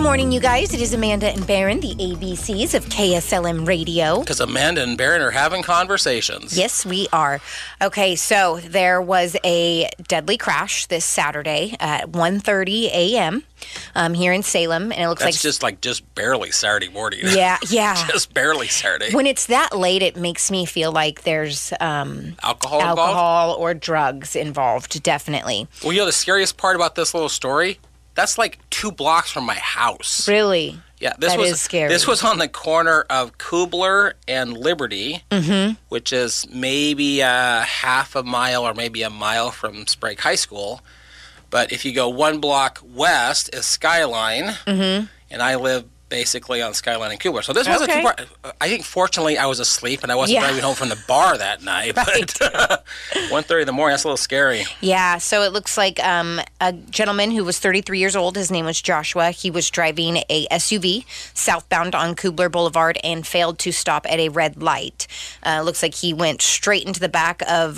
morning, you guys. It is Amanda and Barron, the ABCs of KSLM Radio. Because Amanda and Barron are having conversations. Yes, we are. Okay, so there was a deadly crash this Saturday at 1:30 a.m. Here in Salem, and it looks just barely Saturday morning. Yeah. Just barely Saturday. When it's that late, it makes me feel like there's alcohol or drugs involved, definitely. Well, the scariest part about this little story, that's like 2 blocks from my house. Really? Yeah, that is scary. This was on the corner of Kubler and Liberty, which is maybe half a mile or maybe a mile from Sprague High School. But if you go 1 block west is Skyline, and I live basically on Skyline and Kubler. So this wasn't too far. I think fortunately I was asleep and I wasn't driving home from the bar that night. Right. But 1:30 in the morning, that's a little scary. Yeah, so it looks like a gentleman who was 33 years old, his name was Joshua. He was driving a SUV southbound on Kubler Boulevard and failed to stop at a red light. Looks like he went straight into the back of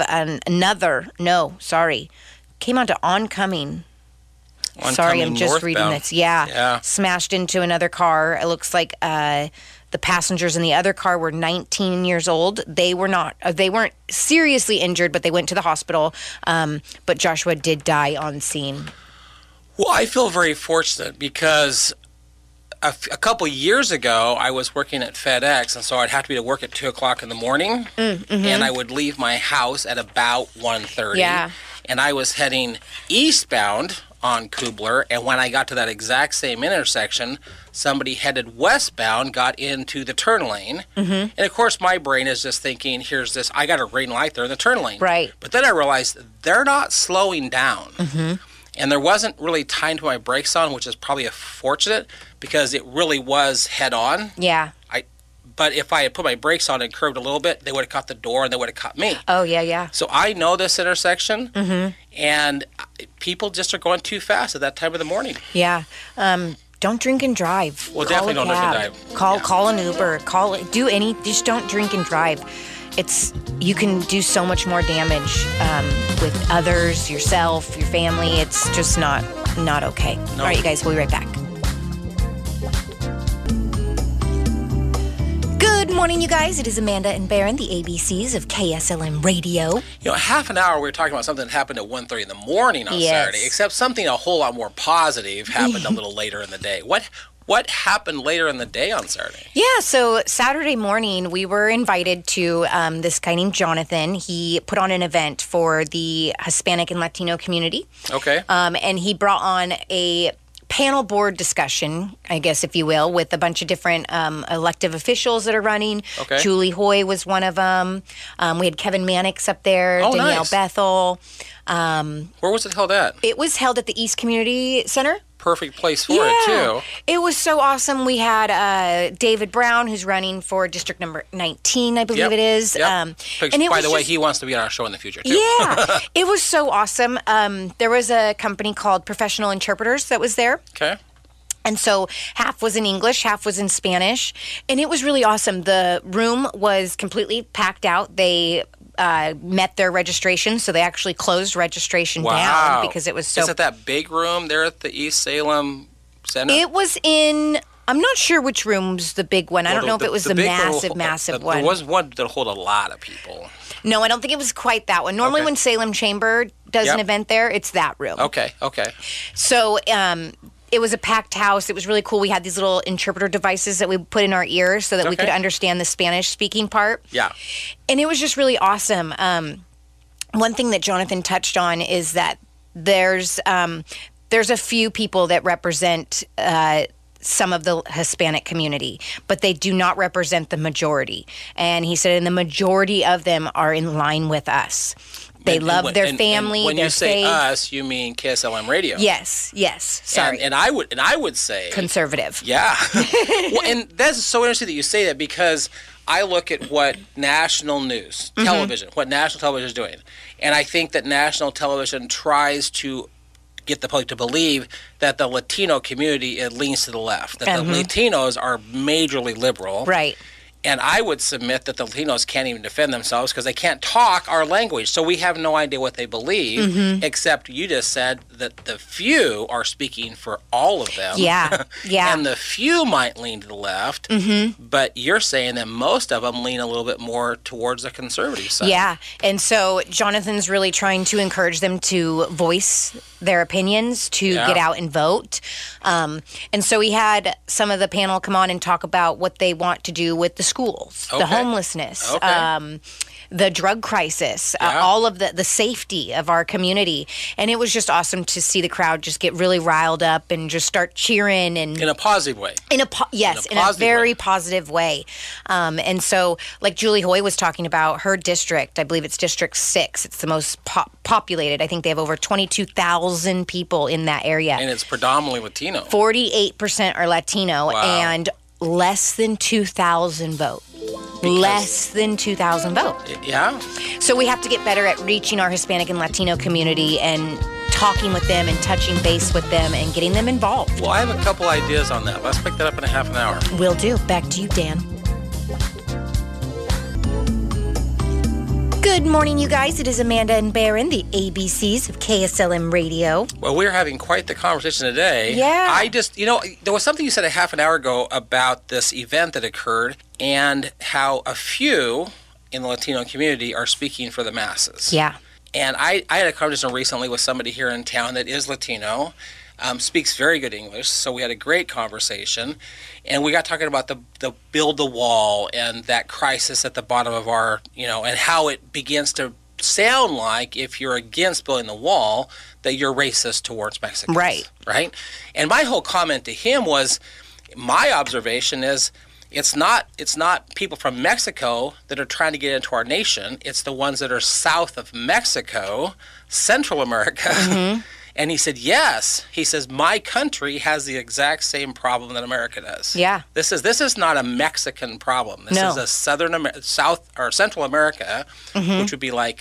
came onto oncoming. Sorry, I'm just reading this. Yeah. Smashed into another car. It looks like the passengers in the other car were 19 years old. They weren't seriously injured, but they went to the hospital. But Joshua did die on scene. Well, I feel very fortunate because a couple years ago, I was working at FedEx, and so I'd have to be to work at 2 o'clock in the morning, and I would leave my house at about 1:30. Yeah. And I was heading eastbound on Kubler, and when I got to that exact same intersection, somebody headed westbound got into the turn lane. And of course, my brain is just thinking, here's this, I got a green light, they're in the turn lane. Right. But then I realized they're not slowing down. And there wasn't really time to put my brakes on, which is probably fortunate because it really was head on. Yeah. But if I had put my brakes on and curved a little bit, they would have caught the door and they would have caught me. Oh, yeah. So I know this intersection, and people just are going too fast at that time of the morning. Yeah. Don't drink and drive. Well, definitely don't drink and drive. Call an Uber. Just don't drink and drive. You can do so much more damage with others, yourself, your family. It's just not okay. No. All right, you guys, we'll be right back. Good morning, you guys. It is Amanda and Barron, the ABCs of KSLM Radio. Half an hour we were talking about something that happened at 1:30 in the morning on Saturday, except something a whole lot more positive happened a little later in the day. What happened later in the day on Saturday? Yeah, so Saturday morning, we were invited to this guy named Jonathan. He put on an event for the Hispanic and Latino community. Okay. And he brought on a panel board discussion, I guess, if you will, with a bunch of different elective officials that are running. Okay. Julie Hoy was one of them. We had Kevin Mannix up there, Danielle Bethel. Where was it held at? It was held at the East Community Center. Perfect place for it, too. It was so awesome. We had David Brown, who's running for District Number 19, I believe it is. Yep. And by the way, he wants to be on our show in the future, too. Yeah. It was so awesome. There was a company called Professional Interpreters that was there. Okay. And so half was in English, half was in Spanish. And it was really awesome. The room was completely packed out. They met their registration, so they actually closed registration down because it was so... Is it that big room there at the East Salem Center? It was in... I'm not sure which room's the big one. I don't know if it was the massive one. There was one that hold a lot of people. No, I don't think it was quite that one. Normally when Salem Chamber does an event there, it's that room. Okay. So... it was a packed house. It was really cool. We had these little interpreter devices that we put in our ears so that we could understand the Spanish-speaking part. Yeah. And it was just really awesome. One thing that Jonathan touched on is that there's a few people that represent some of the Hispanic community, but they do not represent the majority. And he said, and the majority of them are in line with us. They love their family. When you say us, you mean KSLM Radio. Yes. Sorry. And I would say conservative. Yeah. Well, and that's so interesting that you say that because I look at what national news, television, what national television is doing, and I think that national television tries to get the public to believe that the Latino community leans to the left, that the Latinos are majorly liberal. Right. And I would submit that the Latinos can't even defend themselves because they can't talk our language. So we have no idea what they believe, except you just said that the few are speaking for all of them. Yeah, yeah. And the few might lean to the left, but you're saying that most of them lean a little bit more towards the conservative side. Yeah, and so Jonathan's really trying to encourage them to voice their opinions, to get out and vote. And so he had some of the panel come on and talk about what they want to do with the schools, the homelessness, the drug crisis, all of the safety of our community. And it was just awesome to see the crowd just get really riled up and just start cheering. And in a positive way. In a very positive way. And so, like Julie Hoy was talking about, her district, I believe it's District 6, it's the most populated. I think they have over 22,000 people in that area. And it's predominantly Latino. 48% are Latino, and less than 2,000 vote. Less than 2,000 vote. Yeah. So we have to get better at reaching our Hispanic and Latino community and talking with them and touching base with them and getting them involved. Well, I have a couple ideas on that. Let's pick that up in a half an hour. Will do. Back to you, Dan. Good morning, you guys. It is Amanda and Barron, the ABCs of KSLM Radio. Well, we're having quite the conversation today. Yeah. I just, there was something you said a half an hour ago about this event that occurred and how a few in the Latino community are speaking for the masses. Yeah. And I had a conversation recently with somebody here in town that is Latino, speaks very good English, so we had a great conversation. And we got talking about the build the wall and that crisis at the bottom of our, and how it begins to sound like if you're against building the wall, that you're racist towards Mexicans. Right. Right? And my whole comment to him was, my observation is, it's not people from Mexico that are trying to get into our nation. It's the ones that are south of Mexico, Central America. And he said, yes. He says, my country has the exact same problem that America does. Yeah. This is not a Mexican problem. This is a South or Central America, which would be like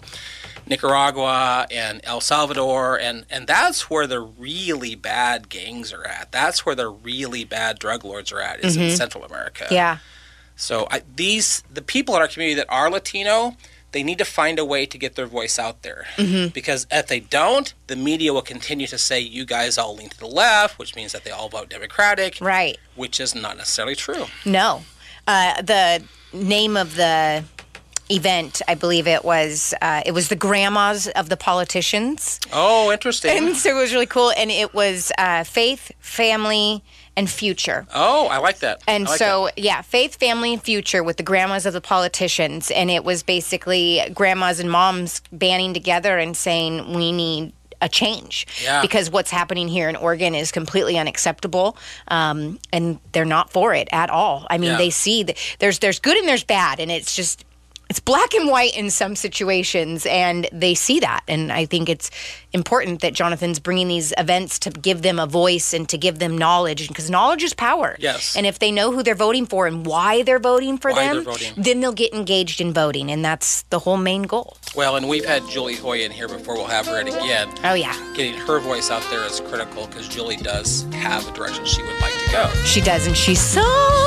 Nicaragua and El Salvador, and that's where the really bad gangs are at. That's where the really bad drug lords are at, is in Central America. Yeah. So the people in our community that are Latino, they need to find a way to get their voice out there. Because if they don't, the media will continue to say, you guys all lean to the left, which means that they all vote Democratic. Right. Which is not necessarily true. No. The name of the event, I believe it was the grandmas of the politicians. Oh, interesting. And so it was really cool. And it was faith, family, and future. Oh, I like that. And faith, family, and future with the grandmas of the politicians. And it was basically grandmas and moms banding together and saying, we need a change. Yeah. Because what's happening here in Oregon is completely unacceptable. And they're not for it at all. I mean, they see that there's good and there's bad. And it's just, it's black and white in some situations, and they see that. And I think it's important that Jonathan's bringing these events to give them a voice and to give them knowledge, because knowledge is power. Yes. And if they know who they're voting for and why they're voting for them, then they'll get engaged in voting, and that's the whole main goal. Well, and we've had Julie Hoy in here before. We'll have her in again. Oh, yeah. Getting her voice out there is critical, because Julie does have a direction she would like to go. She does, and she sung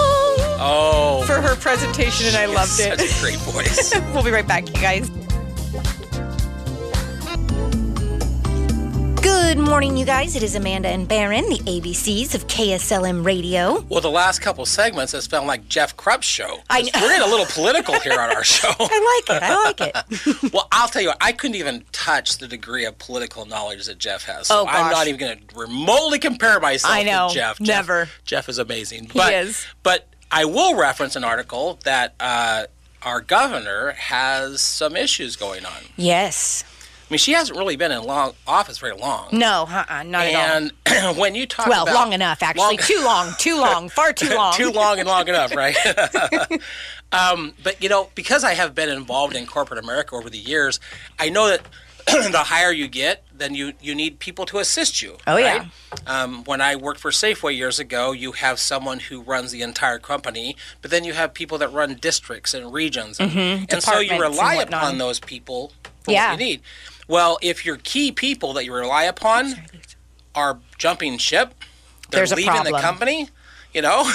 for her presentation, and I loved it. Such a great voice. We'll be right back, you guys. Good morning, you guys. It is Amanda and Barron, the ABCs of KSLM Radio. Well, the last couple segments has felt like Jeff Krupp's show. We're getting a little political here on our show. I like it. Well, I'll tell you what, I couldn't even touch the degree of political knowledge that Jeff has. So I'm not even going to remotely compare myself to Jeff. Never. Jeff is amazing. He is. But I will reference an article that our governor has some issues going on. Yes. I mean, she hasn't really been in office very long. No, not at all. And when you talk about... Well, long enough, actually. Too long, far too long. Too long and long enough, right? But, because I have been involved in corporate America over the years, I know that the higher you get, then you need people to assist you. Oh, right? yeah. When I worked for Safeway years ago, you have someone who runs the entire company, but then you have people that run districts and regions. And so you rely upon those people for what you need. Well, if your key people that you rely upon are jumping ship, they're leaving the company,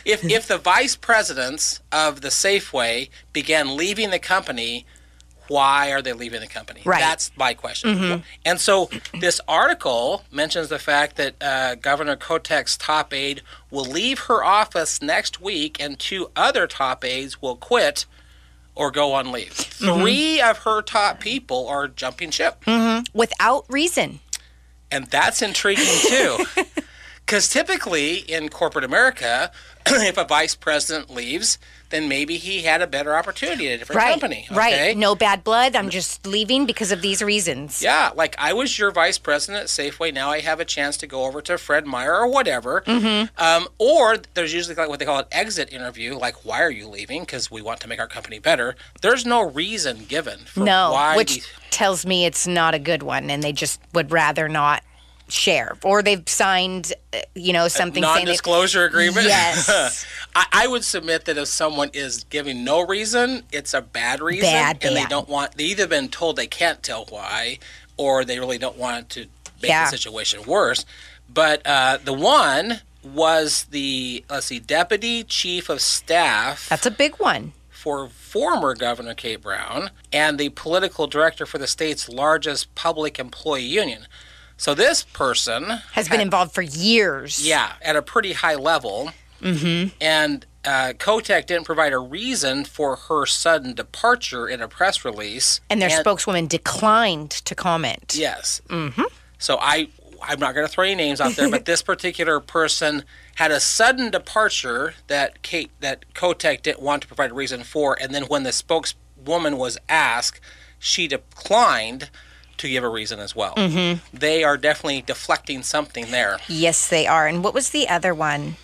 if the vice presidents of the Safeway began leaving the company, why are they leaving the company? Right. That's my question. And so this article mentions the fact that Governor Kotek's top aide will leave her office next week, and 2 other top aides will quit or go on leave. 3 of her top people are jumping ship. Without reason. And that's intriguing, too. Because typically in corporate America, if a vice president leaves, then maybe he had a better opportunity at a different company. Okay? Right. No bad blood. I'm just leaving because of these reasons. Yeah. Like, I was your vice president at Safeway. Now I have a chance to go over to Fred Meyer or whatever. Or there's usually like what they call an exit interview. Like, why are you leaving? Because we want to make our company better. There's no reason given for why. Which tells me it's not a good one, and they just would rather not share, or they've signed, something non-disclosure agreement. Yes. I would submit that if someone is giving no reason, it's a bad reason, and they don't want. They either been told they can't tell why, or they really don't want to make the situation worse. But the one was the deputy chief of staff. That's a big one. For former Governor Kate Brown, and the political director for the state's largest public employee union. So this person has been involved for years. Yeah, at a pretty high level. And Kotek didn't provide a reason for her sudden departure in a press release. And their spokeswoman declined to comment. Yes. So I'm not going to throw any names out there, but this particular person had a sudden departure that Kotek didn't want to provide a reason for. And then when the spokeswoman was asked, she declined to give a reason as well. They are definitely deflecting something there. Yes, they are. And what was the other one?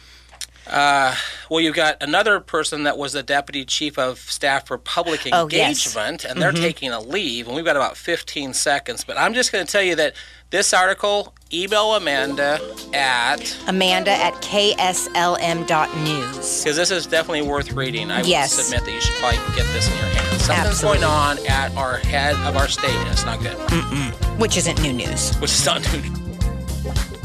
Well, you've got another person that was the deputy chief of staff for public engagement, and they're taking a leave, and we've got about 15 seconds. But I'm just going to tell you that this article, email Amanda at KSLM.news. Because this is definitely worth reading. I would submit that you should probably get this in your hands. Something's going on at our head of our state, and it's not good. Which isn't new news. Which is not new news.